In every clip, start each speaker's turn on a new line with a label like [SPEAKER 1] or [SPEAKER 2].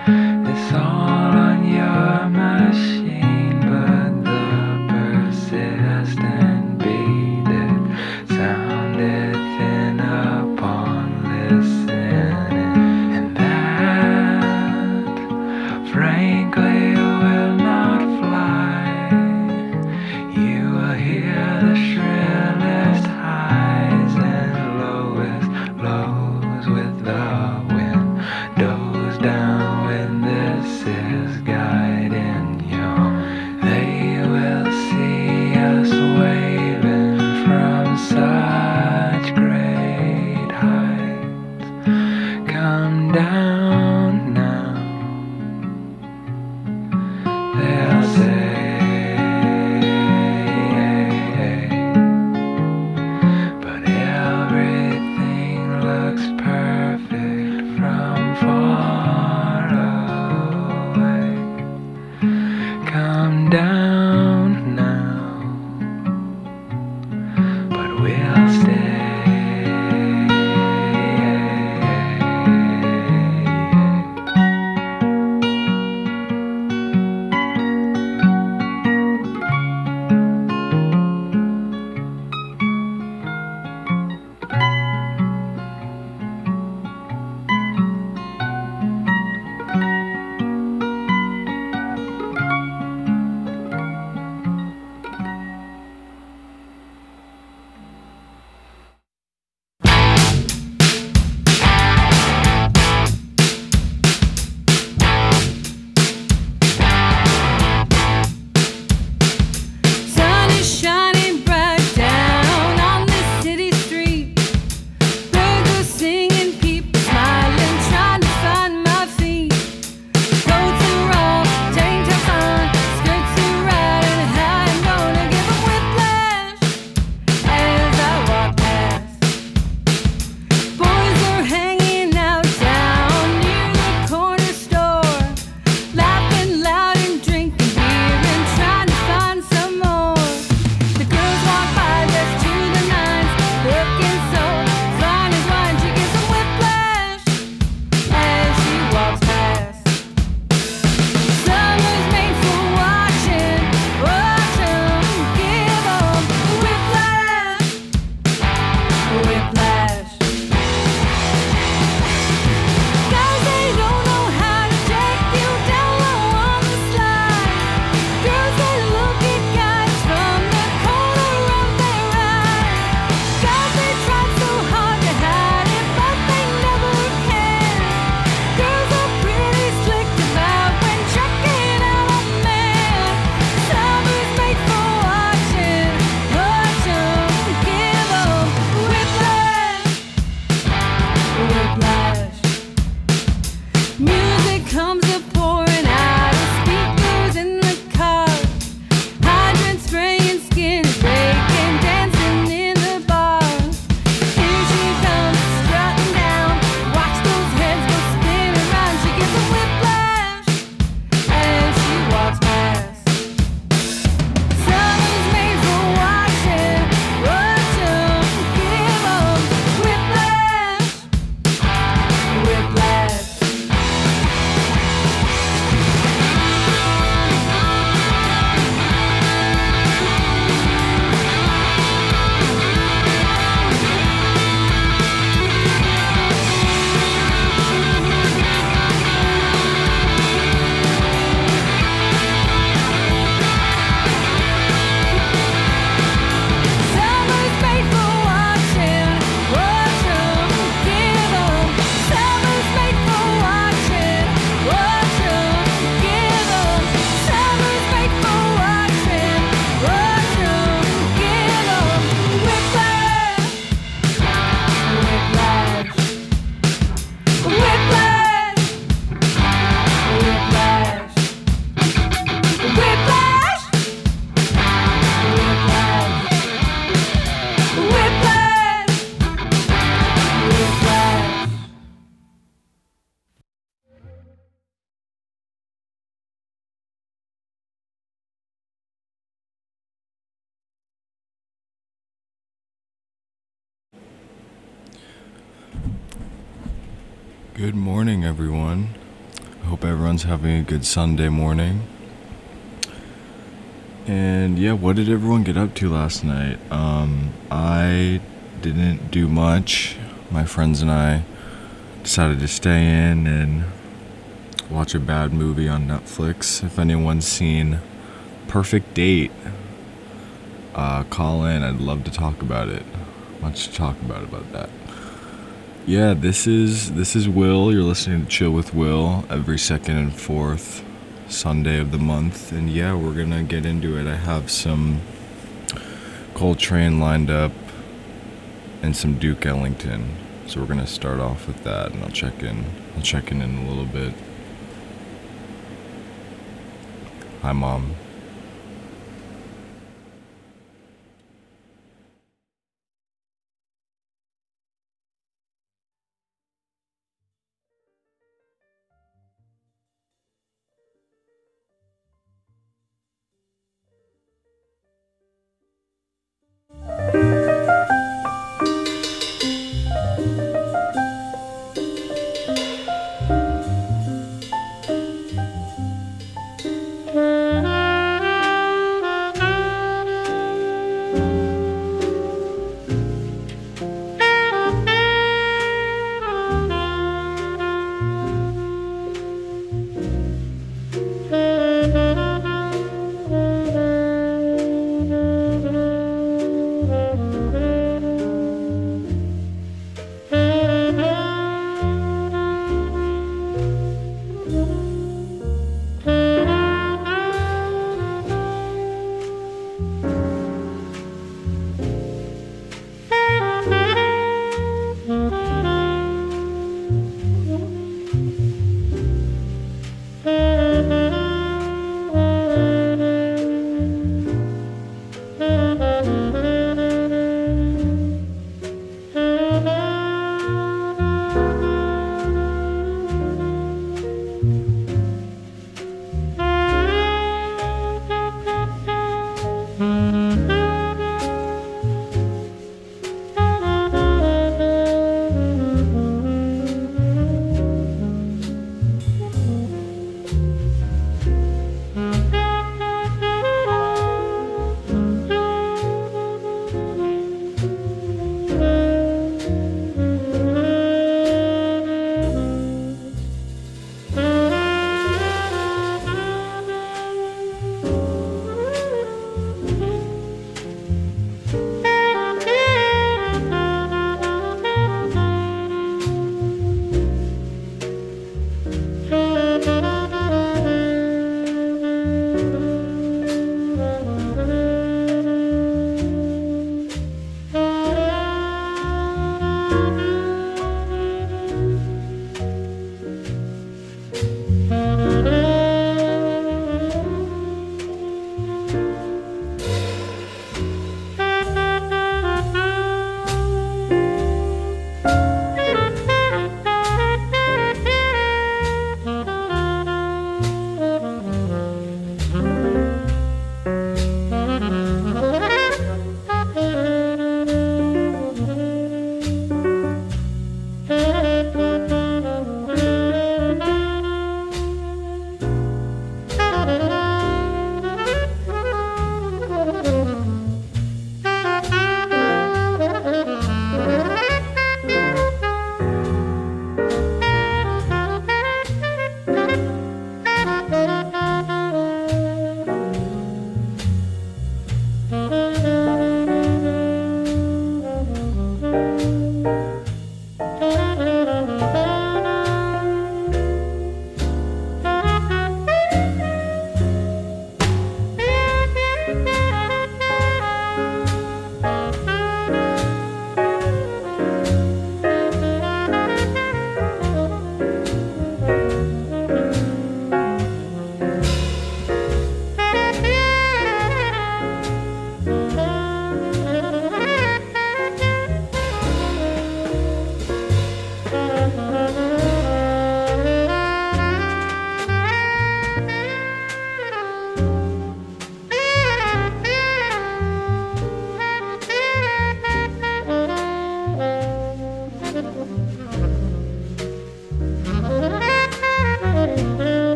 [SPEAKER 1] It's all on your machine, but the persistent beat it sounded thin upon listening, and that frankly will not fly. You will hear the shrillest highs and lowest lows with the windows down when this is guiding you. They will see us waving from such great heights. Come down now, they'll say. But everything looks perfect from far away. Come down now, but we'll stay.
[SPEAKER 2] Sun is shining bright down on this city street. Birds are singing, people smiling, trying to find my feet. Coats are off, change of fun, skirts are riding high. I'm gonna give 'em whiplash as I walk past. Boys are hanging out down near the corner store, laughing loud and drinking beer and trying to find some more. The girls walk by dressed to the nines, looking so fine as wine. She gives 'em whiplash as she walks past. Summer's made for watching, watch 'em, give 'em whiplash, whiplash. Guys, they don't know how to take you down low on the slide. Girls, they look at guys from the corner of their eye. Guys, they try so hard to hide it, but they never can. Girls are pretty slick about when checking out a man. Summer's made for watching, watch 'em, give 'em whiplash, whiplash. Music comes a pouring out of speakers in the car. Hydrants spraying, skin is breaking, dancing in the bars. Here she comes, strutting down. Watch those heads go spin around. She gives 'em whiplash as she walks past. Summer's made for watching, watch 'em, give 'em whiplash, whiplash. Summer's made for watching, watch 'em, give 'em. Summer's made for watching, watch 'em, give 'em. Summer's made for watching, watch 'em, give 'em. Whiplash, whiplash, whiplash, whiplash, whiplash, whiplash, whiplash, whiplash.
[SPEAKER 3] Good morning, everyone. Hope everyone's having a good Sunday morning. And yeah, what did everyone get up to last night? I didn't do much. My friends and I decided to stay in and watch a bad movie on Netflix. If anyone's seen Perfect Date, call in. I'd love to talk about it. Much to talk about that. Yeah, this is Will. You're listening to Chill with Will every second and fourth Sunday of the month. And yeah, we're gonna get into it. I have some Coltrane lined up and some Duke Ellington. So we're gonna start off with that, and I'll check in in a little bit. Hi, Mom.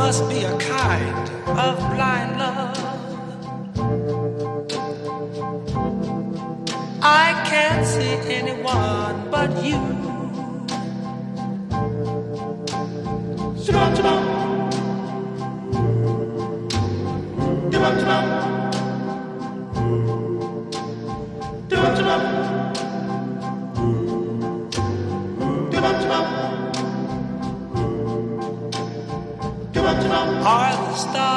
[SPEAKER 1] must be a kind of blind love. I can't see anyone but you. Are the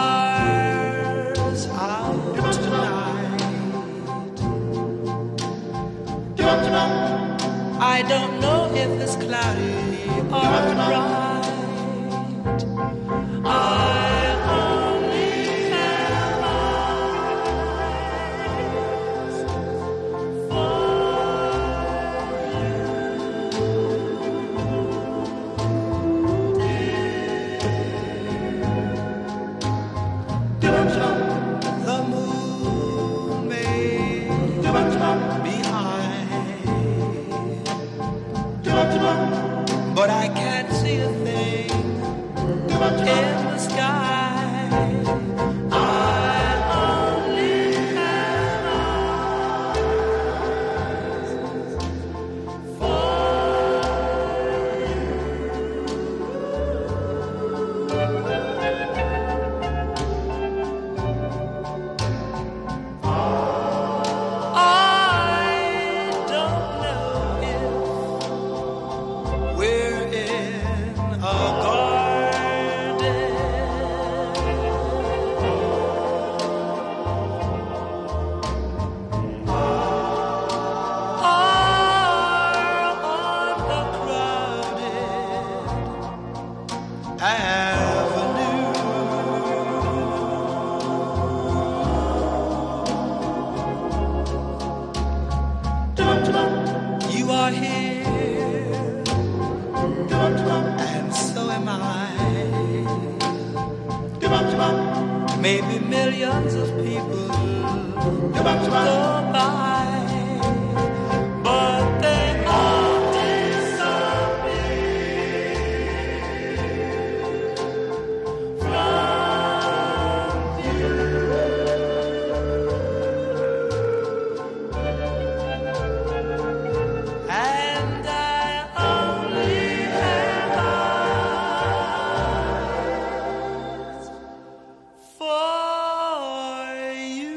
[SPEAKER 1] stars out tonight? I don't know if it's cloudy or bright. I only have eyes for the moon may be high, but I can't see a thing in the sky. I only have eyes for I don't know if we're in a garden or on a crowded avenue. You are here, and so am I. Maybe millions of people go by, but they all disappear from view. And I only have eyes for you.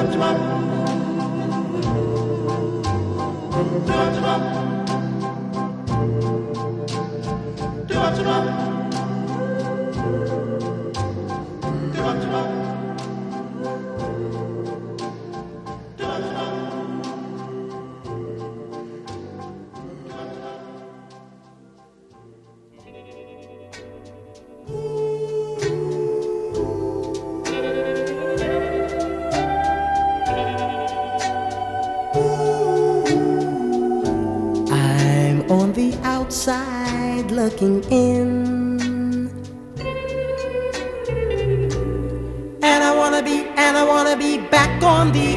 [SPEAKER 4] I'm on the outside looking in, and I wanna be back on the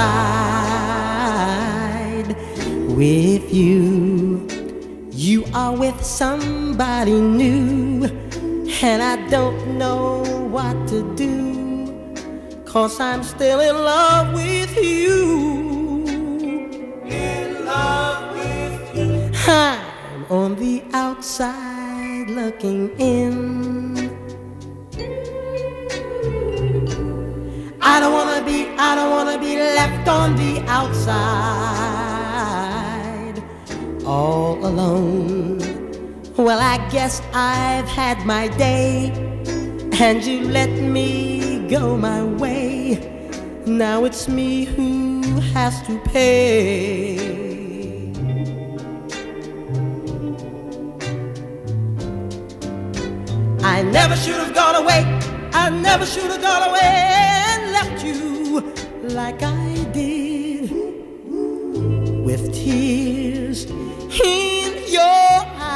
[SPEAKER 4] inside with you. You are with somebody new, and I don't know what to do, 'cause I'm still in love with you. I'm on the outside looking in. I don't wanna be left on the outside all alone. Well, I guess I've had my day, and you let me go my way. Now it's me who has to pay. I never should have gone away. I never should have gone away and left you like I did, with tears in your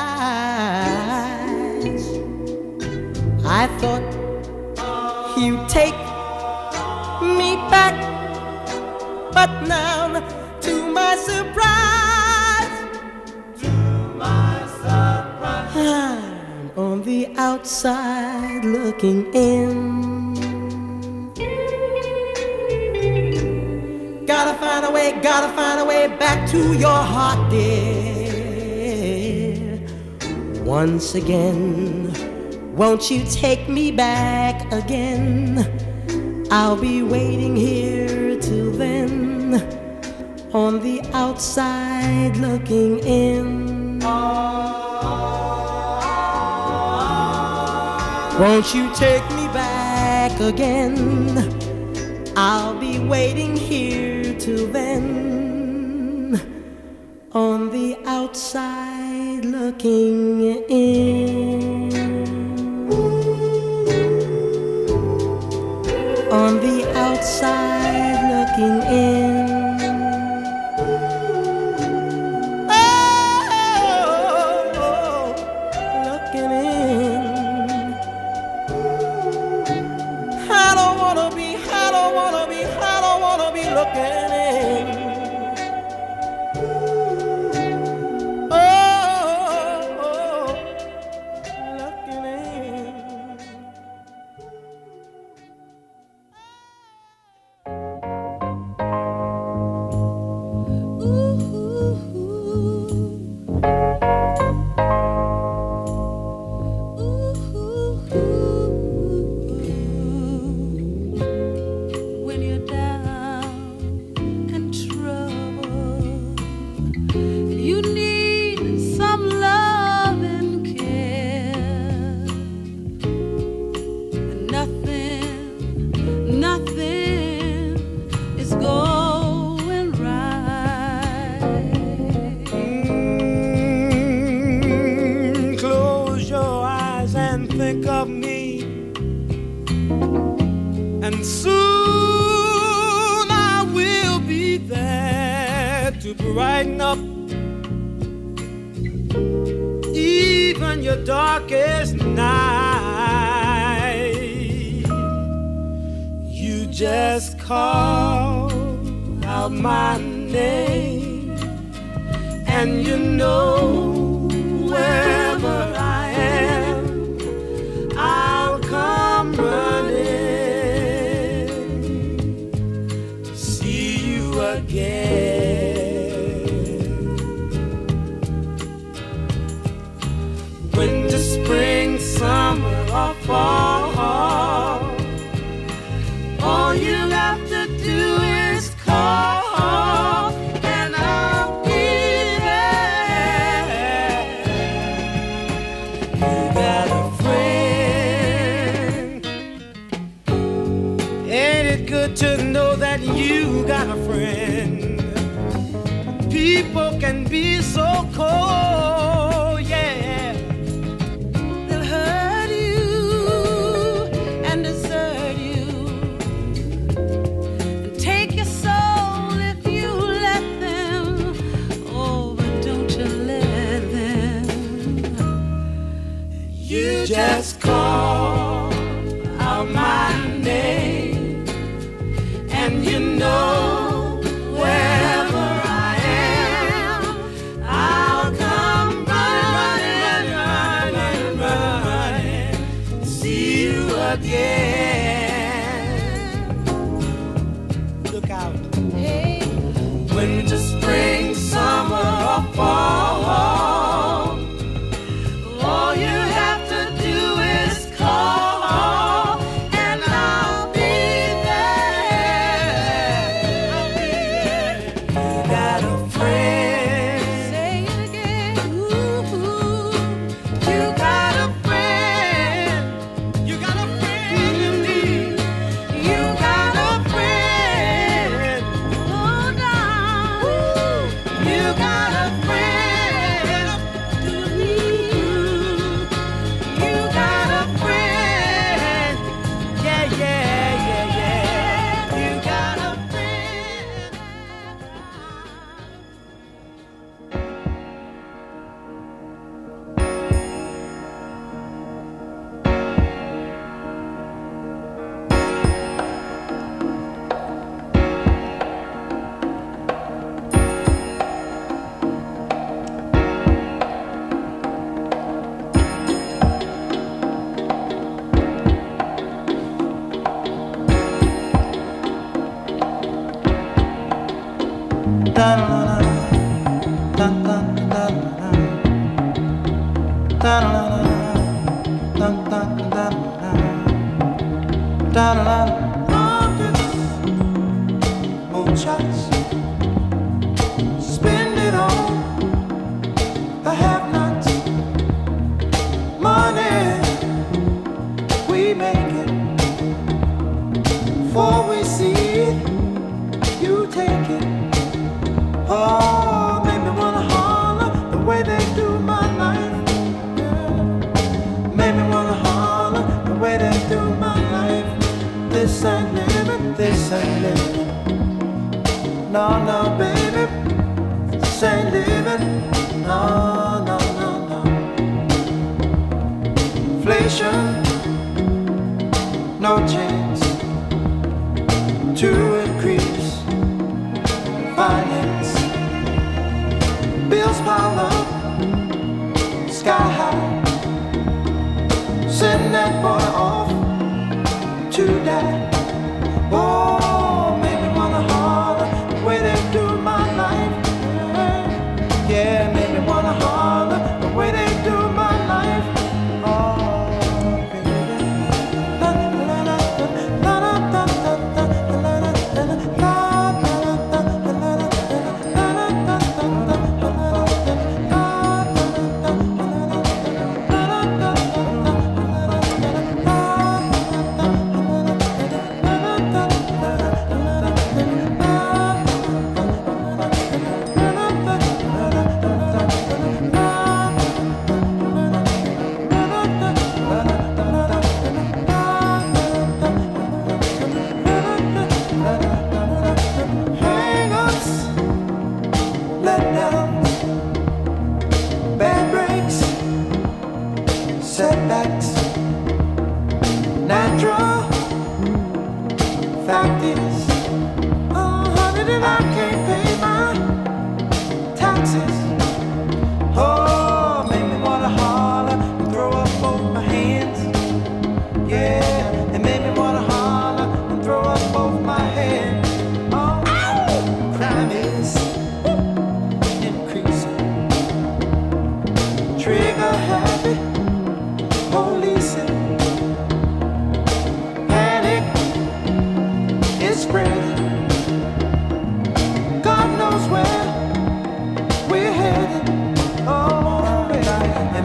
[SPEAKER 4] eyes. I thought you'd take me back, but now, to my surprise, I'm on the outside looking in. Gotta find a way back to your heart, dear. Once again, won't you take me back again? I'll be waiting here till then, on the outside looking in. Won't you take me back again? I'll be waiting here till then, on the outside looking in. On the outside looking in.
[SPEAKER 1] Brighten up even your darkest night. You just call out my name, and you know wherever I am, I'll come running to see you again. Winter, spring, summer, or fall, all you have to do is call, and I'll be there. You got a friend. Ain't it good to know that you got a friend? People can be so cold, yeah. Just call out my name, and you know wherever I am, I'll come running, see you again. Look out. Hey. Winter, spring, summer, or fall, all you have to do is call, and I'll be there. You got a friend. Say it again. Ooh, you got a friend. You got a friend. Moonshots, spend it on the have-nots. Money, we make it. Before we see it, you take it. Oh, make me wanna holler the way they do my life. Yeah. Make me wanna holler the way they do my life. This ain't living, this ain't living. No, no, baby, this ain't living. No, no, no, no. Inflation, no chance to increase finance. Bills pile up, sky high. Send that boy off to die. Oh, make me wanna holler the way they do my life. Yeah, make me wanna holler the way they do my life. Oh, baby. La la la la la la la la la la. Setbacks, natural. Fact is, oh honey, that I can't pay my taxes. Oh, make me wanna holler and throw up both my hands. Yeah, it made me wanna holler and throw up both my hands. Oh, crime is increasing. Trigger happy. Policing, panic is spreading. God knows where we're headed. Oh, baby, and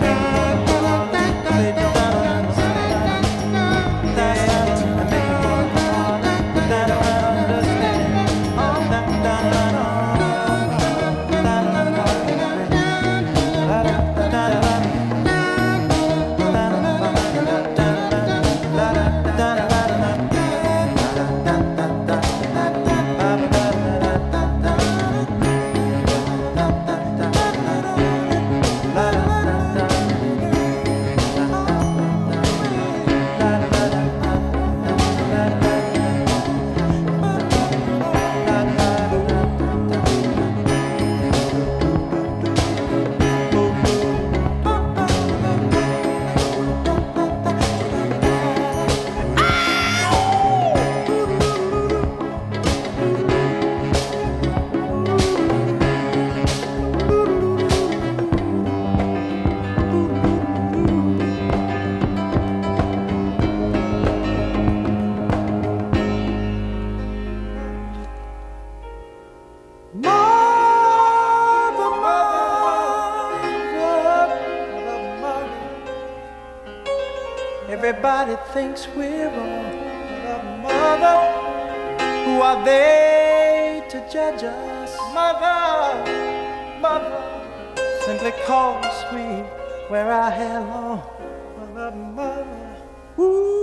[SPEAKER 1] everybody thinks we're wrong. Mother, who are they to judge us? Mother, mother, simply cause we wear our hair long. Mother, mother, ooh.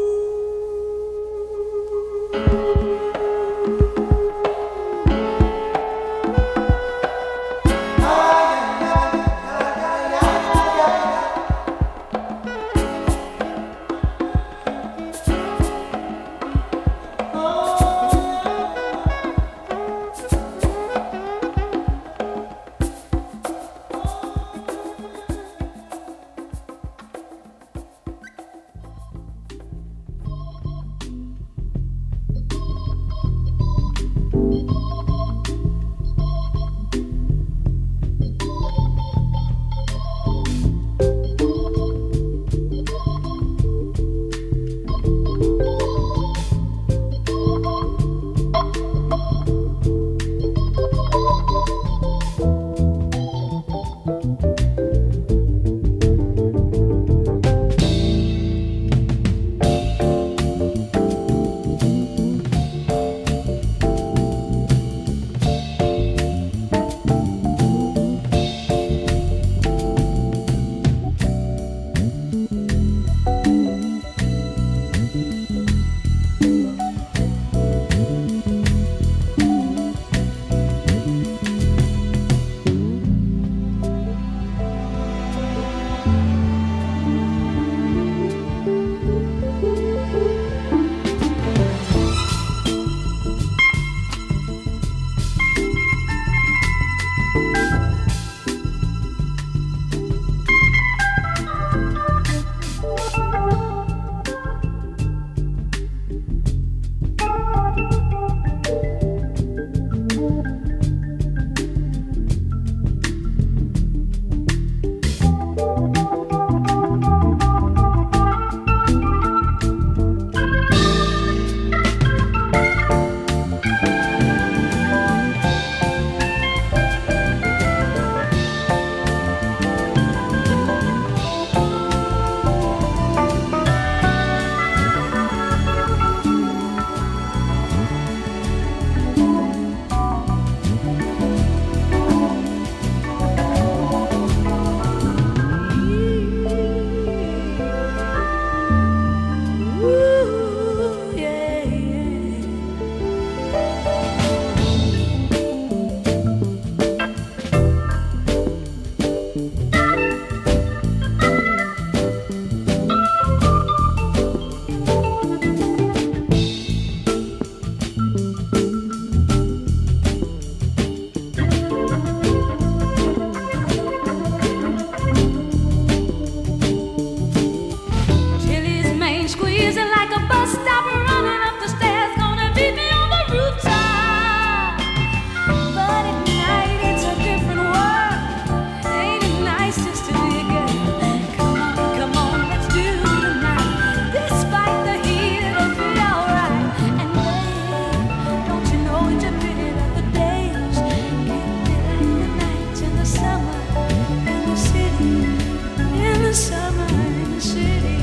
[SPEAKER 2] squeezing like a bus stop, running up the stairs, gonna meet me on the rooftop. But at night it's a different world. Ain't it nice just to be a girl? Come on, let's do tonight. Despite the heat, it'll be alright. And babe, don't you know it's a pity that the days get better than the nights in the summer, in the city, in the summer, in the city.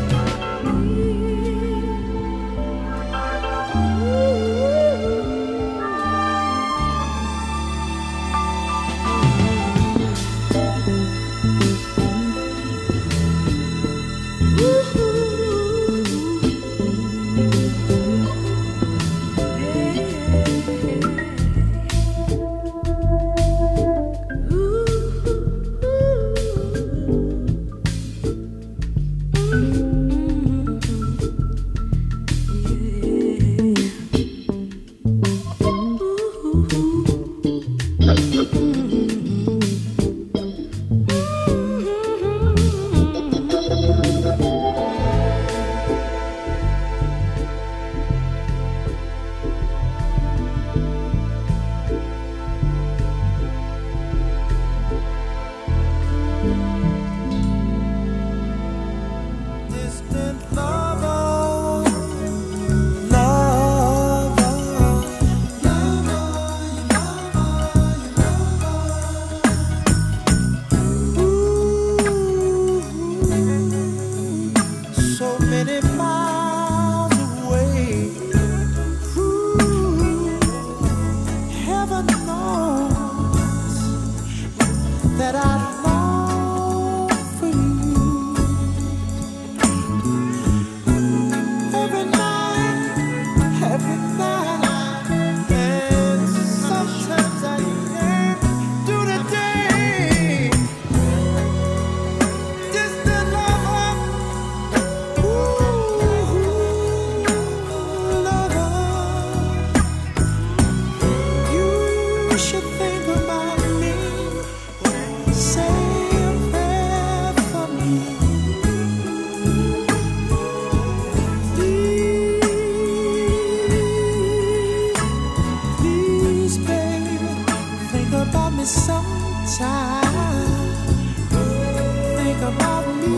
[SPEAKER 1] Distant lover, lover, so many miles away. Heaven knows that I long for you. Every night, and sometimes I yearn through the day. Distant lover, lover, you should think about me. Say a prayer for me. Please, baby, think about me sometime. Think about me,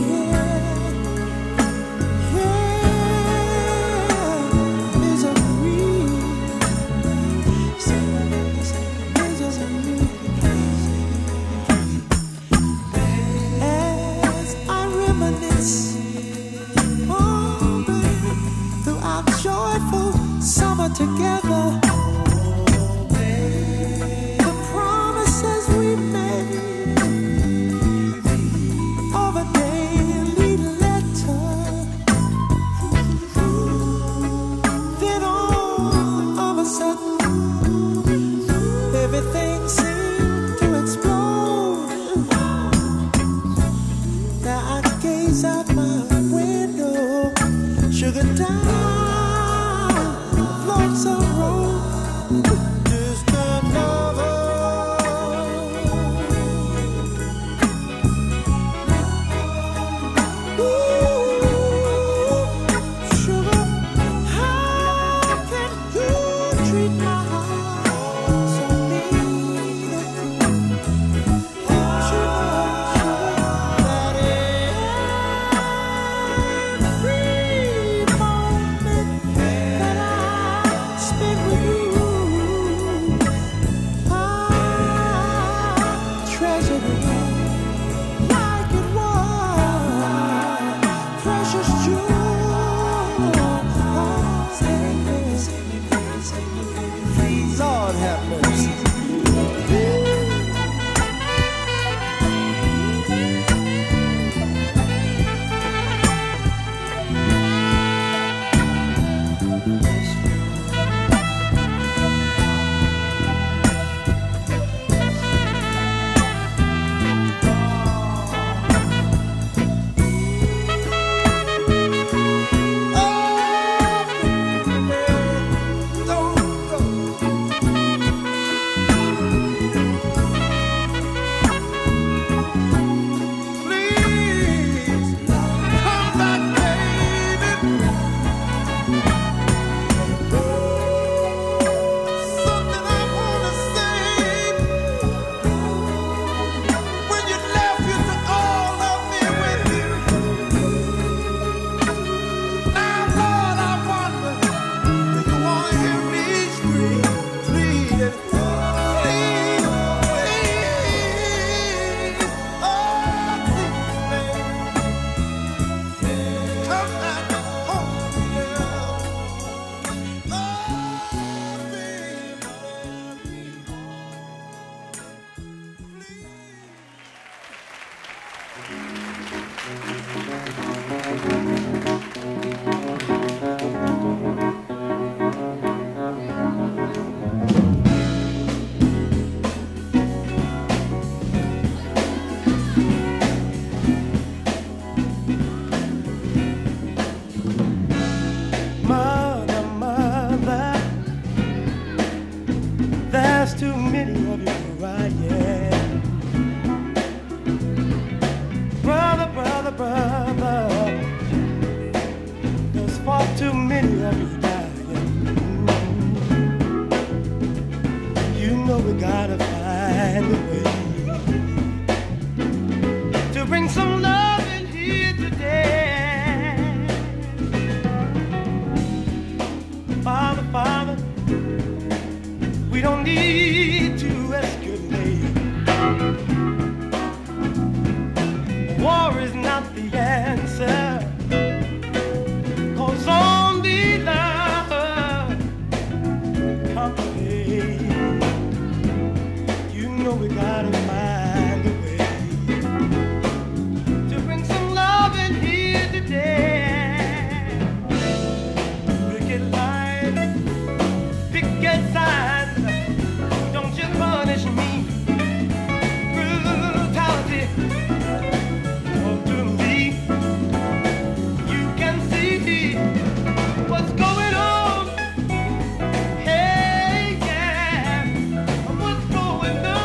[SPEAKER 1] misery. As I reminisce, oh, baby, through our joyful summer together, the promises we made of a daily letter. Then all of a sudden, everything seemed to explode. Now I gaze out my window, sugar down, floats of rose. Too many of us dying. You know we gotta find a way to bring some love in here today. Father, Father, we don't need to escalate. War is not the answer. We gotta find a way to bring some love in here today. Wicked life, picket signs, don't you punish me. Brutality, talk to me. You can see what's going on. Hey, yeah, what's going on?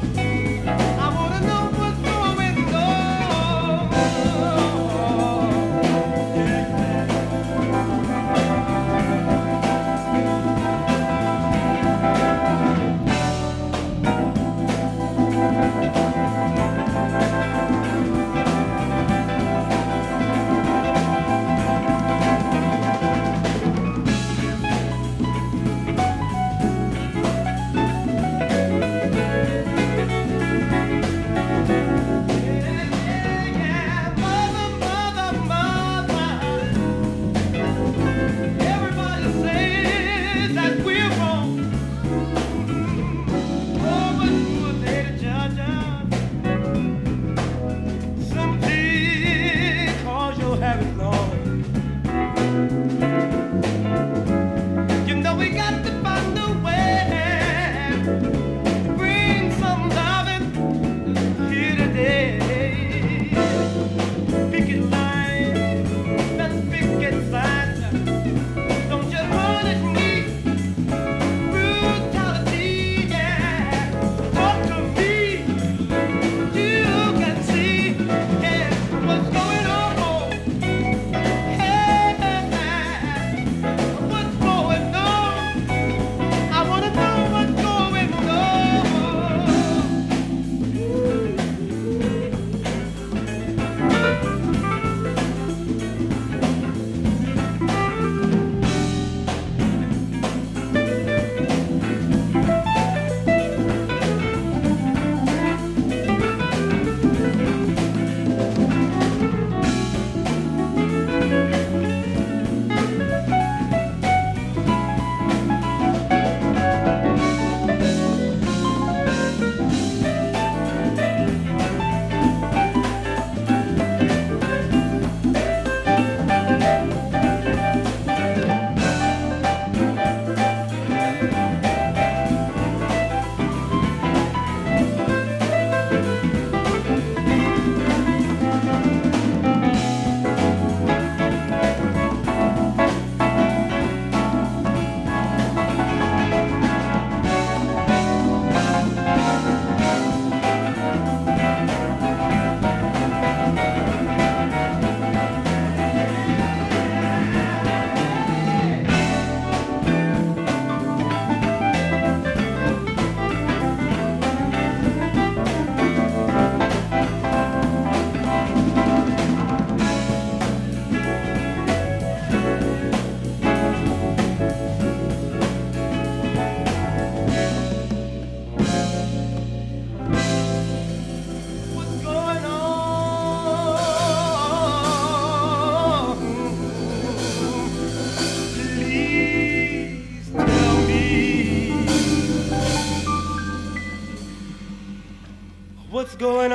[SPEAKER 1] What's going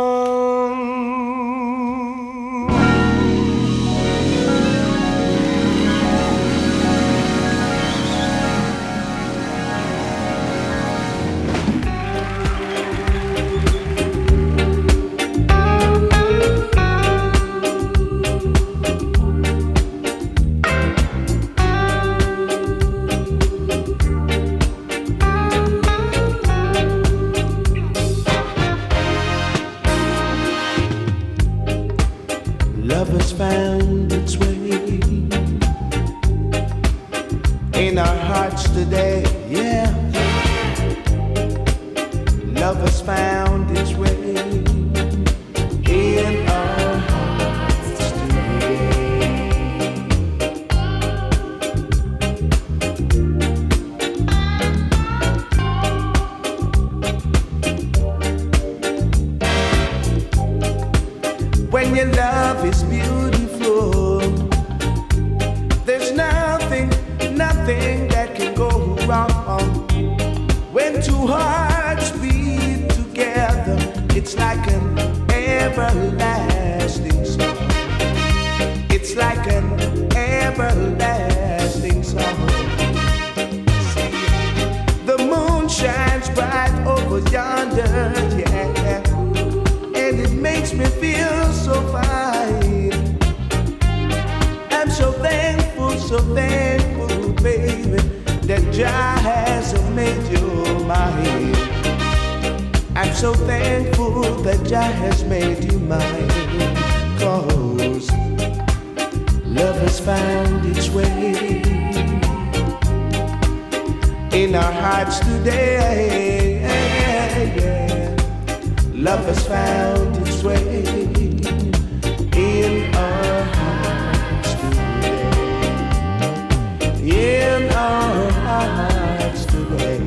[SPEAKER 1] on? hearts today, yeah. Love has found its way in our hearts today. When your love is beautiful, there's nothing that can go wrong. When two hearts beat together, it's like an everlasting song. It's like an everlasting song. See, the moon shines bright over yonder, yeah, and it makes me feel so fine. I'm so thankful, baby, that Jah has made you mine. I'm so thankful that Jah has made you mine, 'cause love has found its way in our hearts today, yeah. Love has found its way in our hearts today, in our hearts today.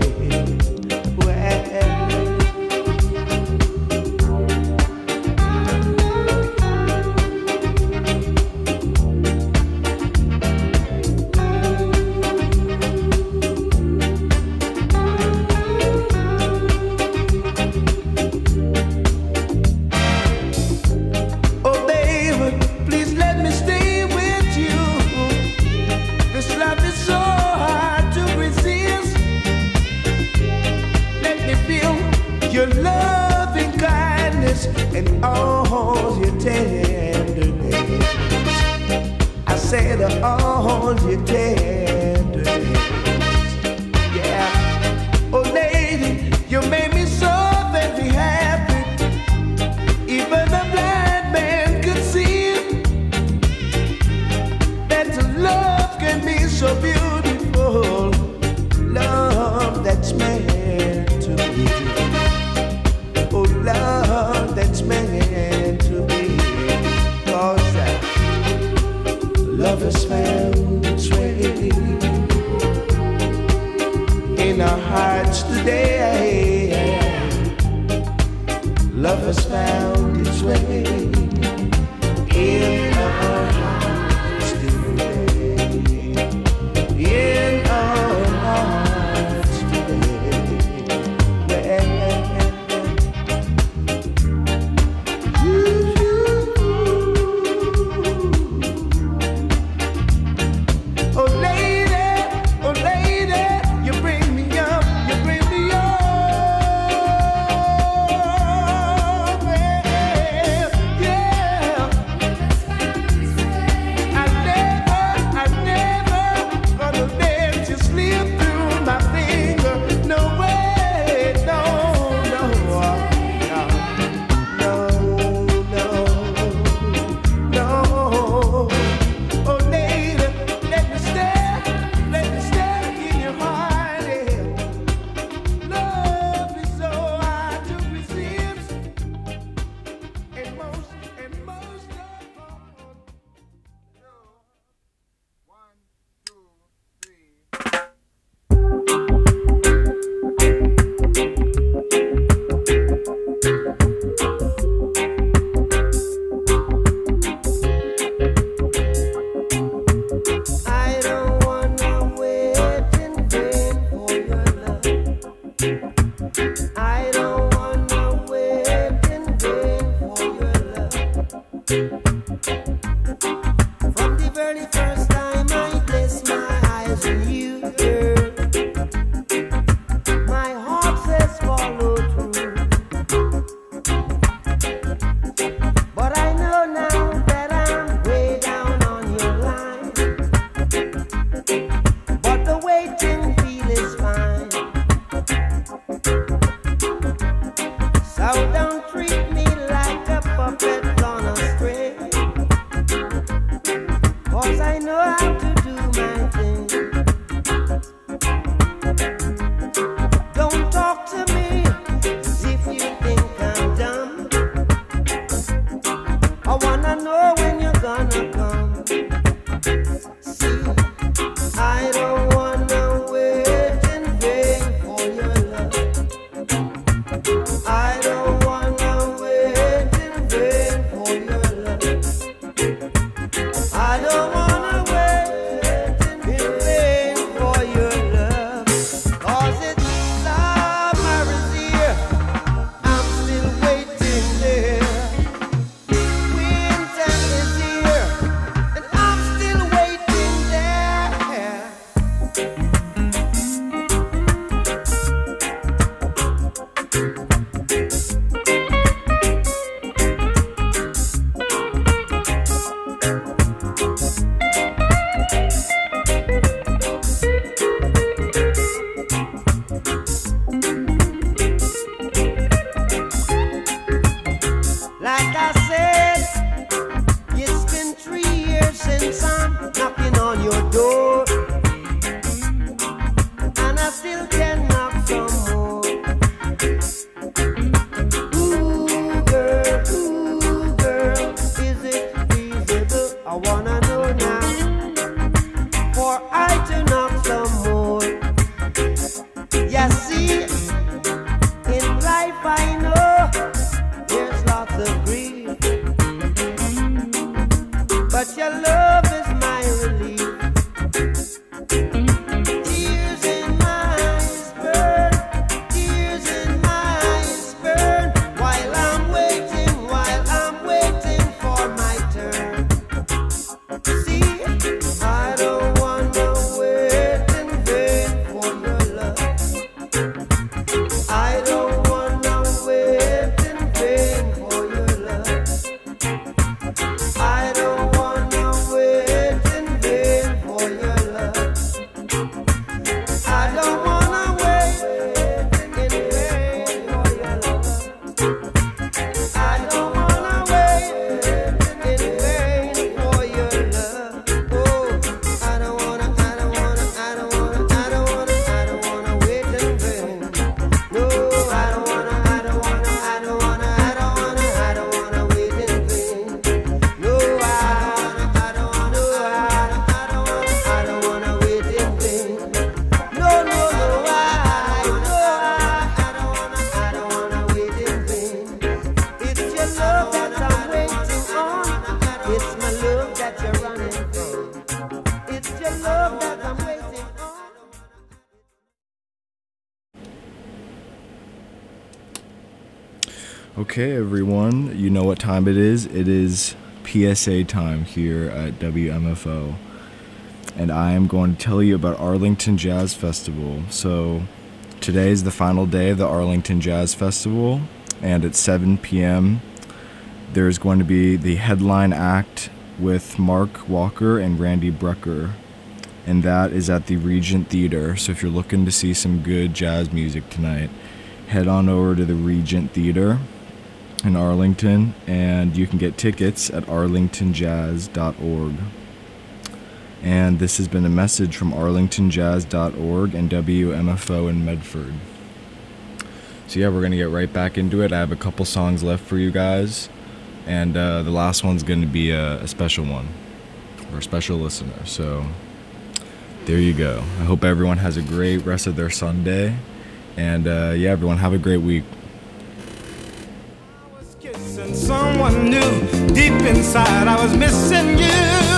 [SPEAKER 1] And all your tenderness, I said all your tenderness, yeah. Oh lady, you made me so very happy. Even the blind man could see that love can be so beautiful. Love that's meant to be. Oh, love that's meant to be. 'Cause love has found its way in our hearts today. Love has found its way in our hearts today. In our hearts today. since I'm knocking on your door, and I still can knock some more. Ooh, girl, is it feasible? I wanna know now, for I to knock some more. Yeah, see, in life I know there's lots of grief, but your love is my relief. Tears in my eyes burn, tears in my eyes burn, while I'm waiting for my turn. See, I don't wanna wait in vain for your love. I don't wanna wait in vain for your love. I don't wanna wait in vain for your love. I don't wanna wait in vain for your love. I don't wanna wait in vain for your love. Oh, I don't wanna wait in vain. No, I don't wanna wait in vain. No, I don't wanna wait in vain. No, I don't wanna wait in vain. It's your love that I'm waiting on. It's my love that you're running from. It's your love that I'm waiting on.
[SPEAKER 3] Okay, everyone, you know what time it is. It is PSA time here at WMFO. And I am going to tell you about Arlington Jazz Festival. So, today is the final day of the Arlington Jazz Festival, and at 7 p.m., there's going to be the headline act with Mark Walker and Randy Brecker, and that is at the Regent Theater. So if you're looking to see some good jazz music tonight, head on over to the Regent Theater in Arlington, and you can get tickets at arlingtonjazz.org. And this has been a message from arlingtonjazz.org and WMFO in Medford. So yeah, we're going to get right back into it. I have a couple songs left for you guys, and the last one's going to be a special one for a special listener. So there you go. I hope everyone has a great rest of their Sunday, and yeah, everyone have a great week.
[SPEAKER 1] I was kissing someone new. Deep inside I was missing you.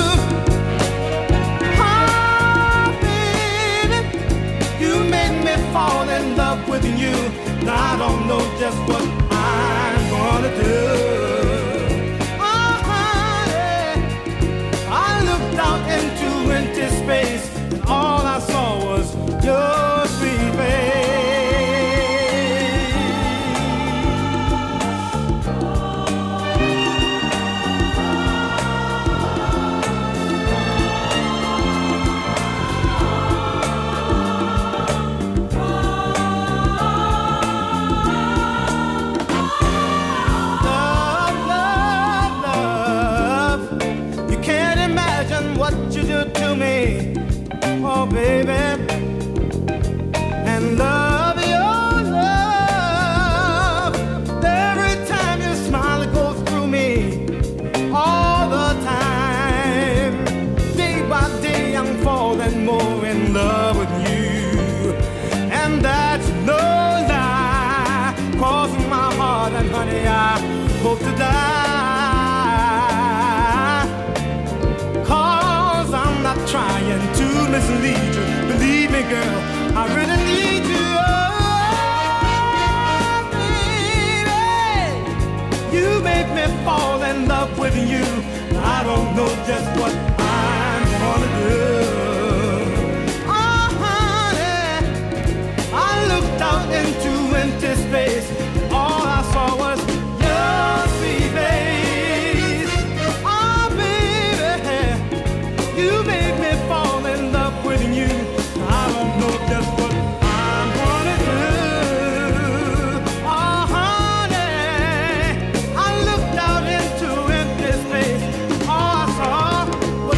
[SPEAKER 1] Oh, baby, you made me fall in love with you. Now I don't know just what I'm gonna do. Oh, honey, I looked out into empty space, and all I saw was your sweet face. To me, oh baby, and love your love. Every time you smile, it goes through me all the time. Day by day, I'm falling more in love with you, and that's no lie. Crossing my heart, and honey, I hope to die. Trying to mislead you. Believe me, girl, I really need you. Oh, baby, you make me fall in love with you. I don't know just what I'm gonna do. Oh, honey, I looked out into empty space. All I saw was your sweet face. Oh, baby, you made me fall in love with you. I don't know just what I'm gonna do. Oh, honey, I looked out into empty space. All I saw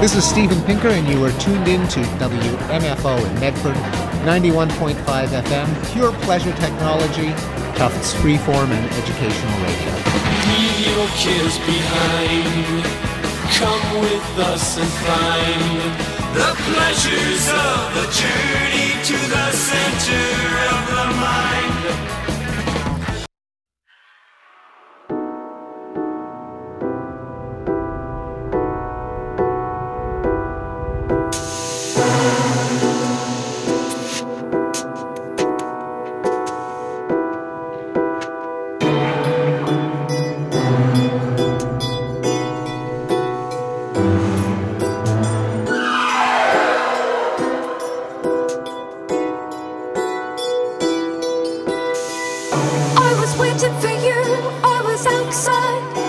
[SPEAKER 5] This is Steven Pinker, and you are tuned in to WMFO in Medford, 91.5 FM, pure pleasure technology, Tufts freeform and educational radio.
[SPEAKER 6] Leave your cares behind. Come with us and find the pleasures of the journey to the center of the mind.
[SPEAKER 2] I was waiting for you, I was outside.